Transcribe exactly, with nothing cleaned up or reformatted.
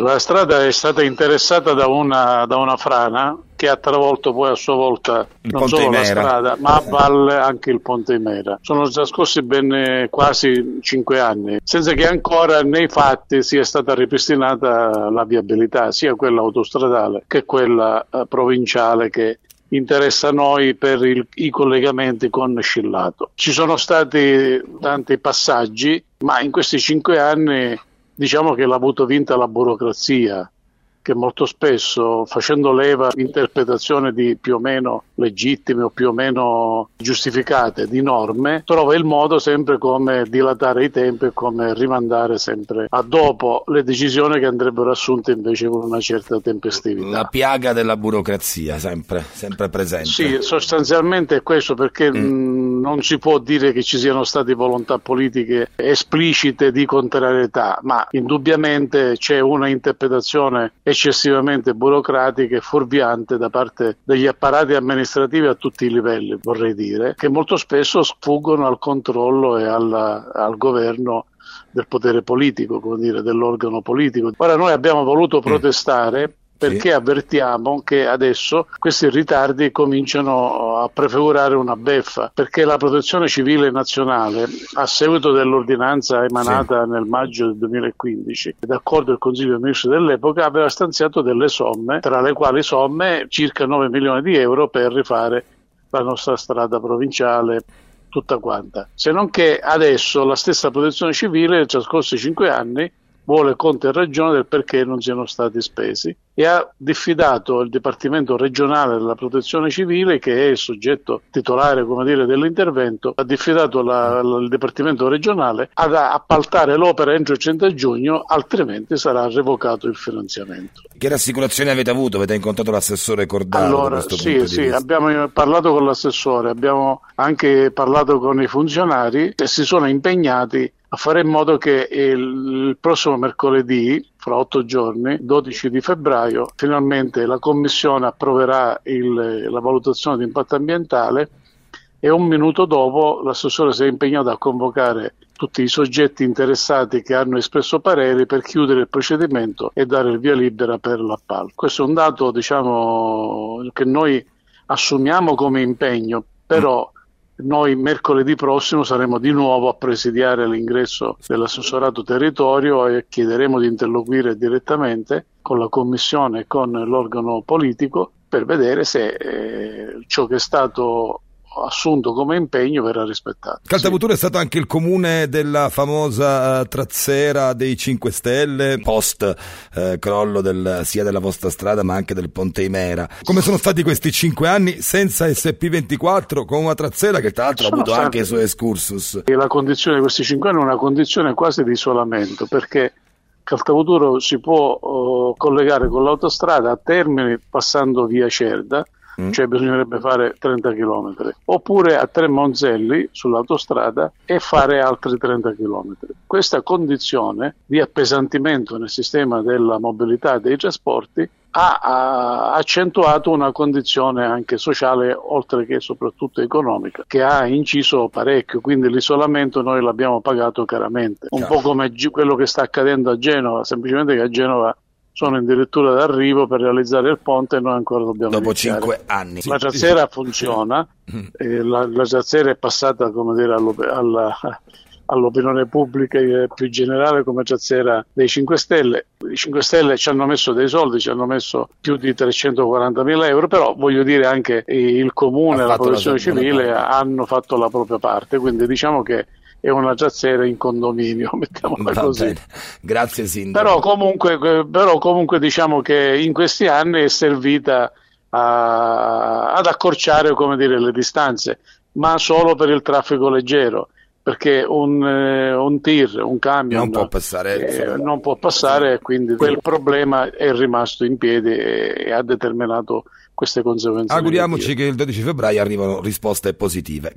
quella strada è stata interessata da una, da una frana che ha travolto poi a sua volta il non Ponte solo Imera. la strada, ma a valle anche il Ponte Imera. Sono trascorsi ben quasi cinque anni, senza che ancora nei fatti sia stata ripristinata la viabilità, sia quella autostradale che quella eh, provinciale che interessa a noi per il, i collegamenti con Scillato. Ci sono stati tanti passaggi, ma in questi cinque anni diciamo che l'ha avuto vinta la burocrazia, che molto spesso, facendo leva interpretazione di più o meno legittime o più o meno giustificate di norme, trova il modo sempre come dilatare i tempi e come rimandare sempre a dopo le decisioni che andrebbero assunte invece con una certa tempestività. La piaga della burocrazia, sempre, sempre presente. Sì, sostanzialmente è questo, perché mm. mh, non si può dire che ci siano state volontà politiche esplicite di contrarietà, ma indubbiamente c'è una interpretazione eccessivamente burocratica e fuorviante da parte degli apparati amministrativi a tutti i livelli, vorrei dire, che molto spesso sfuggono al controllo e alla, al governo del potere politico, come dire, dell'organo politico. Ora noi abbiamo voluto protestare perché sì. avvertiamo che adesso questi ritardi cominciano a prefigurare una beffa, perché la Protezione Civile Nazionale, a seguito dell'ordinanza emanata sì. nel maggio del duemilaquindici, d'accordo il Consiglio dei Ministri dell'epoca, aveva stanziato delle somme, tra le quali somme circa nove milioni di euro per rifare la nostra strada provinciale tutta quanta. Se non che adesso la stessa Protezione Civile, trascorsi cinque anni, vuole conto e ragione del perché non siano stati spesi e ha diffidato il Dipartimento regionale della Protezione Civile, che è il soggetto titolare, come dire, dell'intervento, ha diffidato la, la, il Dipartimento regionale ad appaltare l'opera entro il trenta giugno, altrimenti sarà revocato il finanziamento. Che rassicurazioni avete avuto? Avete incontrato l'assessore Cordaro? Allora, sì, sì, abbiamo parlato con l'assessore, abbiamo anche parlato con i funzionari e si sono impegnati a fare in modo che il, il prossimo mercoledì, fra otto giorni, dodici di febbraio, finalmente la Commissione approverà il, la valutazione di impatto ambientale e un minuto dopo l'assessore si è impegnato a convocare tutti i soggetti interessati che hanno espresso pareri per chiudere il procedimento e dare il via libera per l'appalto. Questo è un dato, diciamo, che noi assumiamo come impegno, però noi mercoledì prossimo saremo di nuovo a presidiare l'ingresso dell'assessorato territorio e chiederemo di interloquire direttamente con la commissione e con l'organo politico per vedere se eh, ciò che è stato assunto come impegno verrà rispettato. Caltavuturo sì. È stato anche il comune della famosa uh, trazzera dei cinque Stelle post uh, crollo del, sia della vostra strada ma anche del Ponte Imera. Come sono stati questi cinque anni senza S P ventiquattro, con una trazzera che tra l'altro sono ha avuto stati... anche i suoi excursus? E la condizione di questi cinque anni è una condizione quasi di isolamento, perché Caltavuturo si può uh, collegare con l'autostrada a Termini passando via Cerda, Mm. cioè bisognerebbe fare trenta chilometri, oppure a Tre Monzelli sull'autostrada e fare altri trenta chilometri. Questa condizione di appesantimento nel sistema della mobilità e dei trasporti ha, ha accentuato una condizione anche sociale, oltre che soprattutto economica, che ha inciso parecchio, quindi l'isolamento noi l'abbiamo pagato caramente, un po' come quello che sta accadendo a Genova, semplicemente che a Genova sono addirittura d'arrivo per realizzare il ponte e noi ancora dobbiamo dopo iniziare. cinque anni. La trazzera funziona, eh, la, la trazzera è passata, come dire, alla, all'opinione pubblica più generale come trazzera dei cinque Stelle. I cinque Stelle ci hanno messo dei soldi, ci hanno messo più di trecentoquarantamila euro, però voglio dire anche il Comune e la Protezione Civile hanno fatto la propria parte, quindi diciamo che è una trazzera in condominio, mettiamola Va così. Bene. Grazie Sindaco. Però comunque, però comunque diciamo che in questi anni è servita a, ad accorciare, come dire, le distanze, ma solo per il traffico leggero, perché un, eh, un tir, un camion non può passare, eh, non può passare e quindi quel problema è rimasto in piedi e, e ha determinato queste conseguenze. Auguriamoci negative. che il dodici febbraio arrivano risposte positive.